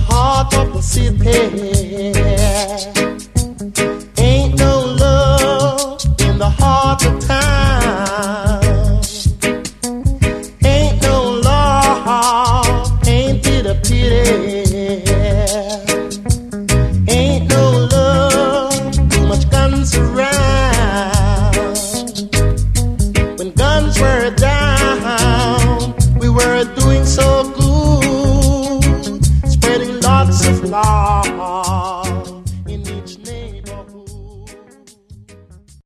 heart of the city. Ain't no love in the heart of town. Ain't no love, ain't it a pity? Ain't no love, too much guns around. When guns were